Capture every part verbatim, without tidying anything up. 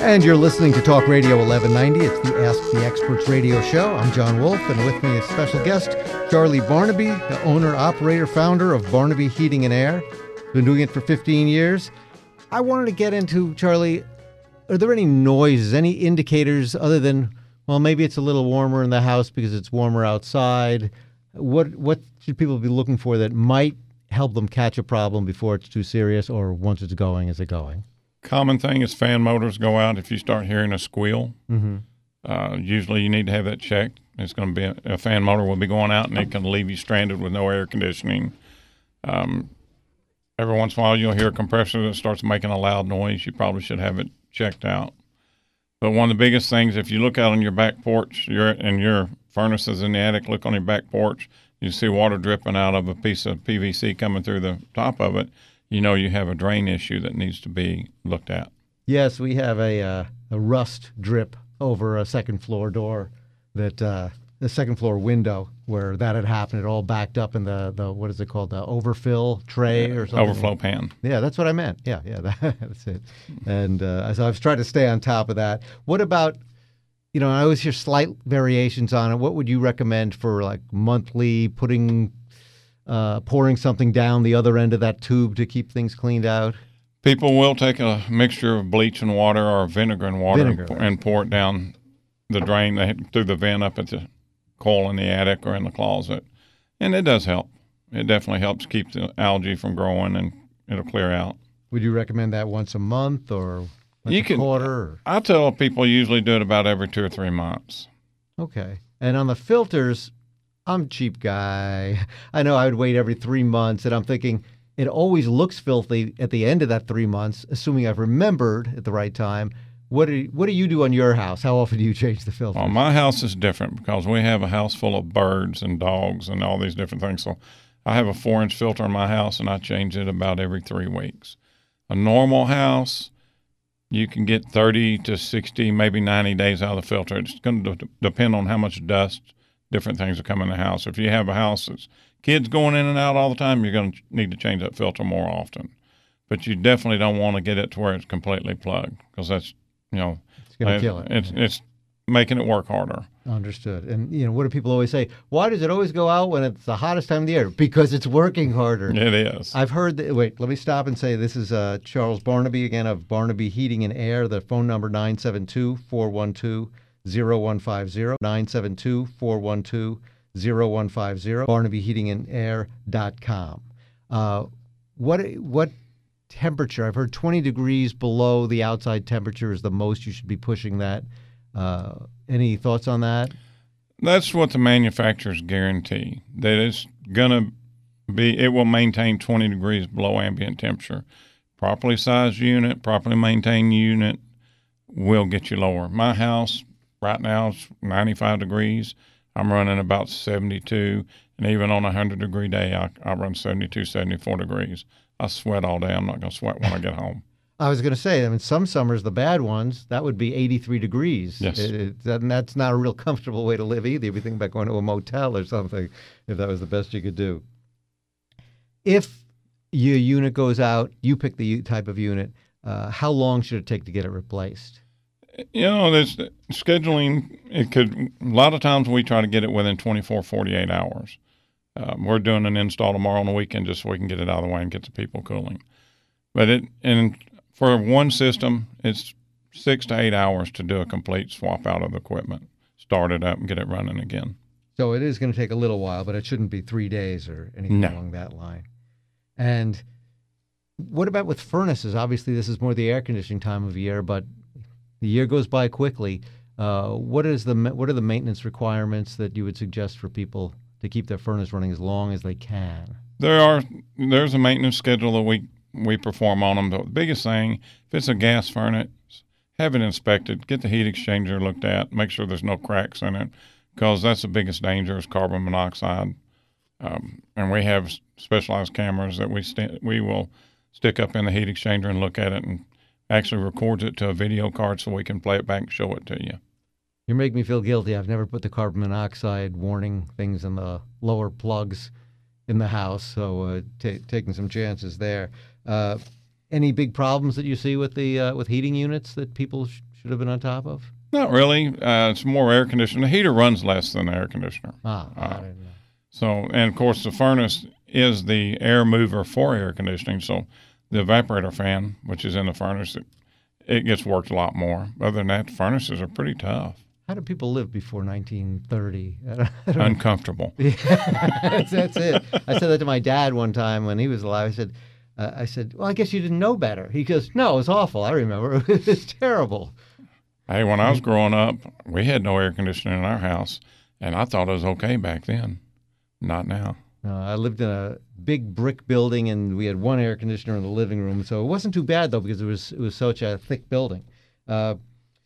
And you're listening to Talk Radio eleven ninety. It's the Ask the Experts radio show. I'm John Wolf, and with me is special guest Charlie Barnaby, the owner, operator, founder of Barnaby Heating and Air. Been doing it for fifteen years. I wanted to get into, Charlie, are there any noises, any indicators other than, well, maybe it's a little warmer in the house because it's warmer outside? What what should people be looking for that might help them catch a problem before it's too serious, or once it's going, is it going? Common thing is fan motors go out if you start hearing a squeal. Mm-hmm. Uh, usually you need to have that checked. It's going to be a, a fan motor will be going out, and it can leave you stranded with no air conditioning. Um, every once in a while you'll hear a compressor that starts making a loud noise. You probably should have it checked out. But one of the biggest things, if you look out on your back porch, your and your furnace is in the attic, look on your back porch, you see water dripping out of a piece of P V C coming through the top of it. You know you have a drain issue that needs to be looked at. Yes, we have a uh, a rust drip over a second floor door, that uh, the second floor window where that had happened. It all backed up in the, the what is it called, the overfill tray or something? Overflow pan. Yeah, that's what I meant. Yeah, yeah, that, that's it. And uh, so I've tried to stay on top of that. What about, you know, I always hear slight variations on it. What would you recommend for like monthly putting Uh, pouring something down the other end of that tube to keep things cleaned out? People will take a mixture of bleach and water or vinegar and water vinegar. and, and pour it down the drain through the vent up at the coil in the attic or in the closet. And it does help. It definitely helps keep the algae from growing, and it'll clear out. Would you recommend that once a month or once you a can, quarter? Or? I tell people usually do it about every two or three months. Okay. And on the filters, I'm a cheap guy. I know I would wait every three months, and I'm thinking it always looks filthy at the end of that three months, assuming I've remembered at the right time. What do you, what do you do on your house? How often do you change the filter? Well, my house is different because we have a house full of birds and dogs and all these different things. So I have a four-inch filter in my house, and I change it about every three weeks. A normal house, you can get thirty to sixty, maybe ninety days out of the filter. It's going to d- depend on how much dust, different things that come in the house. If you have a house that's kids going in and out all the time, you're going to need to change that filter more often. But you definitely don't want to get it to where it's completely plugged, because that's, you know, it's going to kill it. It's, it's making it work harder. Understood. And, you know, what do people always say? Why does it always go out when it's the hottest time of the year? Because it's working harder. It is. I've heard that. Wait, let me stop and say this is uh, Charles Barnaby, again, of Barnaby Heating and Air. The phone number nine seven two, four one two, zero one five zero, nine seven two, four one two, zero one five zero, barnaby heating and air dot com. Uh, what what temperature? I've heard twenty degrees below the outside temperature is the most you should be pushing that. Uh, any thoughts on that? That's what the manufacturers guarantee, that it's going to be, it will maintain twenty degrees below ambient temperature. Properly sized unit, properly maintained unit will get you lower. My house right now it's ninety-five degrees. I'm running about seventy-two, and even on a one hundred degree day, I, I run seventy-two, seventy-four degrees. I sweat all day. I'm not going to sweat when I get home. I was going to say, I mean, some summers, the bad ones, that would be eighty-three degrees. Yes. It, it, that, and that's not a real comfortable way to live either. If you think about going to a motel or something, if that was the best you could do. If your unit goes out, you pick the type of unit, uh, how long should it take to get it replaced? You know, there's scheduling. It could, a lot of times we try to get it within twenty-four, forty-eight hours. Um, we're doing an install tomorrow on the weekend just so we can get it out of the way and get the people cooling. But it, and for one system, it's six to eight hours to do a complete swap out of the equipment, start it up and get it running again. So it is going to take a little while, but it shouldn't be three days or anything no. along that line. And what about with furnaces? Obviously, this is more the air conditioning time of year, but the year goes by quickly. Uh, what is the what are the maintenance requirements that you would suggest for people to keep their furnace running as long as they can? There are there's a maintenance schedule that we we perform on them. The biggest thing, if it's a gas furnace, have it inspected, get the heat exchanger looked at, make sure there's no cracks in it, because that's the biggest danger is carbon monoxide. Um, and we have specialized cameras that we st- we will stick up in the heat exchanger and look at it, and actually records it to a video card so we can play it back and show it to you. You're making me feel guilty. I've never put the carbon monoxide warning things in the lower plugs in the house, so uh, t- taking some chances there. Uh, any big problems that you see with the uh, with heating units that people sh- should have been on top of? Not really. Uh, it's more air conditioning. The heater runs less than the air conditioner. Ah, uh, I didn't know. So, and of course, the furnace is the air mover for air conditioning. So, the evaporator fan, which is in the furnace, it, it gets worked a lot more. Other than that, the furnaces are pretty tough. How did people live before nineteen thirty? I don't, I don't Uncomfortable. Yeah, that's, that's it. I said that to my dad one time when he was alive. I said, uh, I said, well, I guess you didn't know better. He goes, no, it was awful. I remember. It was terrible. Hey, when I was growing up, we had no air conditioning in our house, and I thought it was okay back then. Not now. Uh, I lived in a big brick building, and we had one air conditioner in the living room. So it wasn't too bad, though, because it was it was such a thick building. Uh,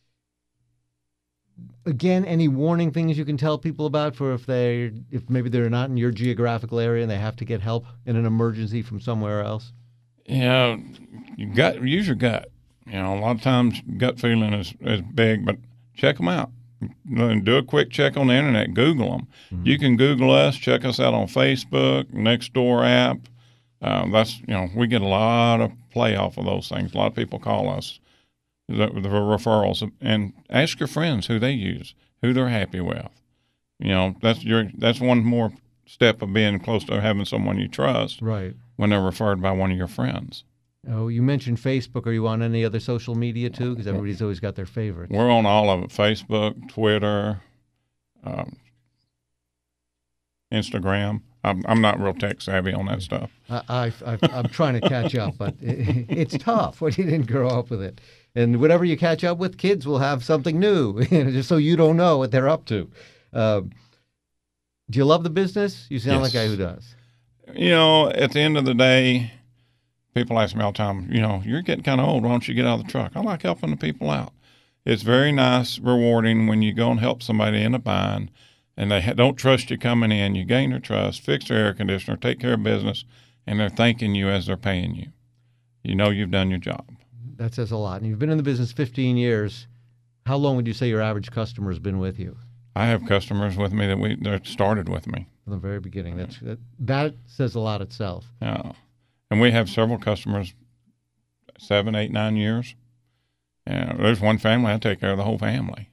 again, any warning things you can tell people about for if they if maybe they're not in your geographical area and they have to get help in an emergency from somewhere else? Yeah, you got use your gut. You know, a lot of times gut feeling is, is big, but check them out. Do a quick check on the internet. Google them. Mm-hmm. You can Google us. Check us out on Facebook, Nextdoor app. Uh, that's you know we get a lot of play off of those things. A lot of people call us the, the referrals, and ask your friends who they use, who they're happy with. You know that's your that's one more step of being close to having someone you trust. Right. When they're referred by one of your friends. Oh, you mentioned Facebook. Are you on any other social media too? Because everybody's always got their favorites. We're on all of it: Facebook, Twitter, um, Instagram. I'm, I'm not real tech savvy on that stuff. I, I, I, I'm trying to catch up, but it, it's tough when you didn't grow up with it. And whatever you catch up with, kids will have something new, just so you don't know what they're up to. Uh, do you love the business? You sound Yes. like a guy who does. You know, at the end of the day, people ask me all the time, you know, you're getting kind of old. Why don't you get out of the truck? I like helping the people out. It's very nice, rewarding when you go and help somebody in a bind and they ha- don't trust you coming in. You gain their trust, fix their air conditioner, take care of business, and they're thanking you as they're paying you. You know you've done your job. That says a lot. And you've been in the business fifteen years. How long would you say your average customer has been with you? I have customers with me that we that started with me. From the very beginning. That's that, that says a lot itself. Yeah. And we have several customers, seven, eight, nine years. And there's one family, I take care of the whole family.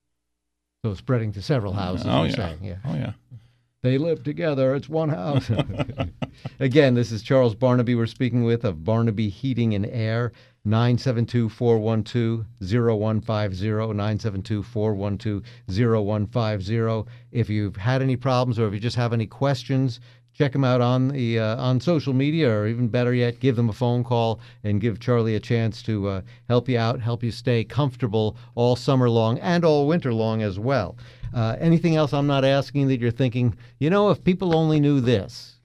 So spreading to several houses, Oh, you're yeah. saying. Yeah. Oh, yeah. They live together. It's one house. Again, this is Charles Barnaby we're speaking with of Barnaby Heating and Air, nine seven two, four one two, zero one five zero, nine seven two, four one two, zero one five zero. If you've had any problems or if you just have any questions, check them out on the uh, on social media, or even better yet, give them a phone call and give Charlie a chance to uh, help you out, help you stay comfortable all summer long and all winter long as well. Uh, anything else I'm not asking that you're thinking, you know, if people only knew this?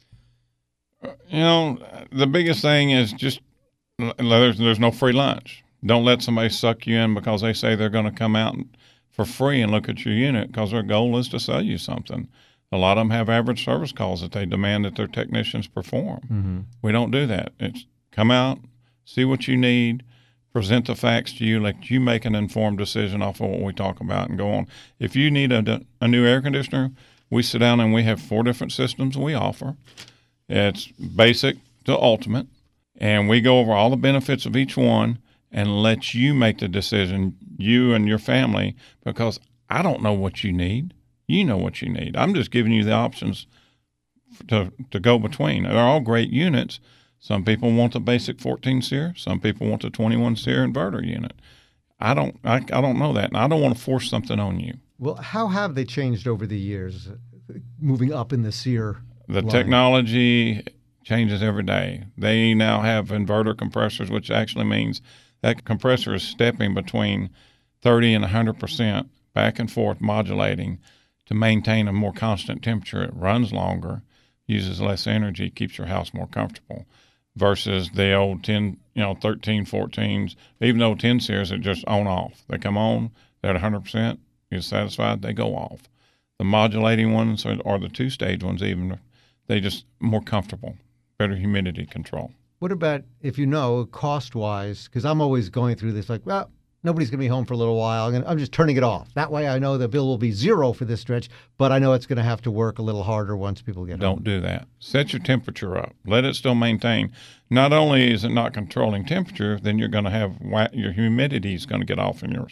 You know, the biggest thing is just there's, there's no free lunch. Don't let somebody suck you in because they say they're going to come out for free and look at your unit because their goal is to sell you something. A lot of them have average service calls that they demand that their technicians perform. Mm-hmm. We don't do that. It's come out, see what you need, present the facts to you, let you make an informed decision off of what we talk about and go on. If you need a, a new air conditioner, we sit down and we have four different systems we offer. It's basic to ultimate, and we go over all the benefits of each one and let you make the decision, you and your family, because I don't know what you need. You know what you need. I'm just giving you the options to to go between. They're all great units. Some people want the basic fourteen SEER. Some people want the twenty-one SEER inverter unit. I don't. I, I don't know that, and I don't want to force something on you. Well, how have they changed over the years, moving up in the SEER The line? technology changes every day. They now have inverter compressors, which actually means that compressor is stepping between thirty and one hundred percent back and forth, modulating to maintain a more constant temperature. It runs longer, uses less energy, keeps your house more comfortable, versus the old ten, you know, thirteen, fourteens, even though ten SEERs are just on off. They come on, they're at one hundred percent, you're satisfied, they go off. The modulating ones or, or the two-stage ones even, they just more comfortable, better humidity control. What about, if you know, cost-wise, because I'm always going through this like, well, nobody's going to be home for a little while. I'm, gonna, I'm just turning it off. That way I know the bill will be zero for this stretch, but I know it's going to have to work a little harder once people get Don't home. do that. Set your temperature up. Let it still maintain. Not only is it not controlling temperature, then you're going to have, your humidity is going to get off in your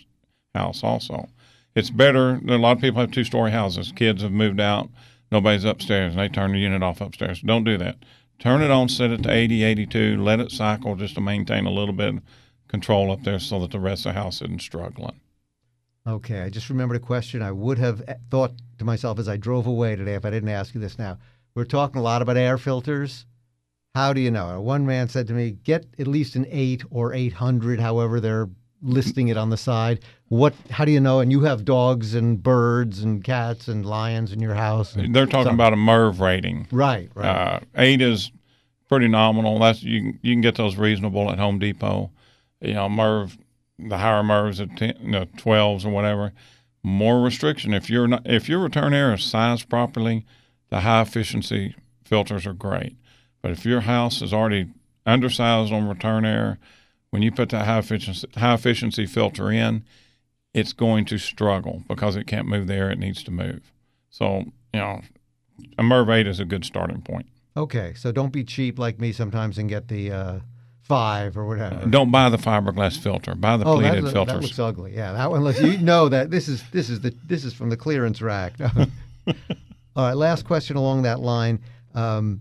house also. It's better. A lot of people have two-story houses. Kids have moved out. Nobody's upstairs, and they turn the unit off upstairs. Don't do that. Turn it on, set it to eighty, eighty-two, let it cycle just to maintain a little bit of control up there so that the rest of the house isn't struggling. Okay, I just remembered a question I would have thought to myself as I drove away today if I didn't ask you this now. We're talking a lot about air filters. How do you know? One man said to me, get at least an eight or eight hundred, however they're listing it on the side. What? How do you know? And you have dogs and birds and cats and lions in your house. They're talking some, about a MERV rating. Right, right. Uh, eight is pretty nominal. That's you. You can get those reasonable at Home Depot. You know, MERV, the higher MERVs at ten, you know, twelves or whatever. More restriction. If you're not, if your return air is sized properly, the high efficiency filters are great. But if your house is already undersized on return air, when you put that high efficiency, high efficiency filter in, it's going to struggle because it can't move the air it needs to move. So, you know, a MERV eight is a good starting point. Okay, so don't be cheap like me sometimes and get the uh, five or whatever. Uh, don't buy the fiberglass filter. Buy the oh, pleated that, filters. That looks ugly. Yeah, that one looks. You know that this is this is the this is from the clearance rack. All right, last question along that line. Um,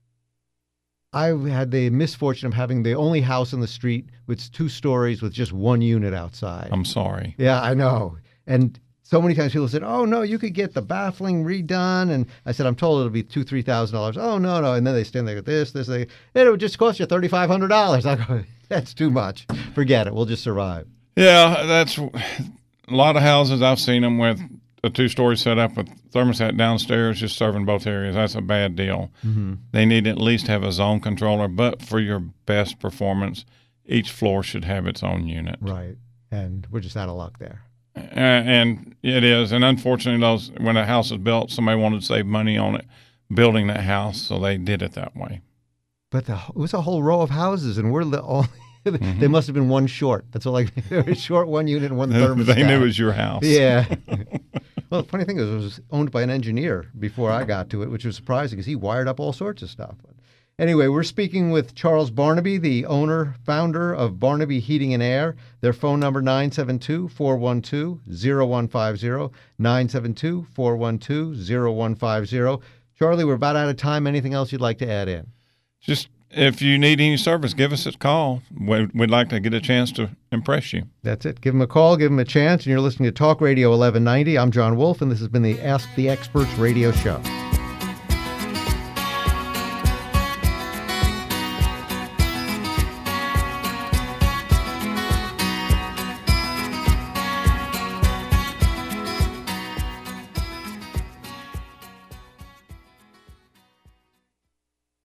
I had the misfortune of having the only house on the street with two stories with just one unit outside. I'm sorry. Yeah, I know. And so many times people said, "Oh no, you could get the baffling redone," and I said, "I'm told it'll be two, three thousand dollars." Oh no, no, and then they stand there with this, this, they, it would just cost you thirty five hundred dollars. I go, that's too much. Forget it. We'll just survive. Yeah, that's a lot of houses I've seen them with a two-story setup with thermostat downstairs just serving both areas. That's a bad deal. Mm-hmm. They need to at least have a zone controller, but for your best performance, each floor should have its own unit. Right, and we're just out of luck there. Uh, and it is, and unfortunately, those when a house is built, somebody wanted to save money on it, building that house, so they did it that way. But the, it was a whole row of houses, and we're the only. Mm-hmm. They must have been one short. That's all. Like they were short one unit and one thermostat. They knew it was your house. Yeah. Well, the funny thing is, it was owned by an engineer before I got to it, which was surprising because he wired up all sorts of stuff. But anyway, we're speaking with Charles Barnaby, the owner, founder of Barnaby Heating and Air. Their phone number, nine seven two, four one two, zero one five zero, nine seven two, four one two, zero one five zero. Charlie, we're about out of time. Anything else you'd like to add in? Just if you need any service, give us a call. We'd like to get a chance to impress you. That's it. Give them a call. Give them a chance. And you're listening to Talk Radio eleven ninety. I'm John Wolf, and this has been the Ask the Experts radio show.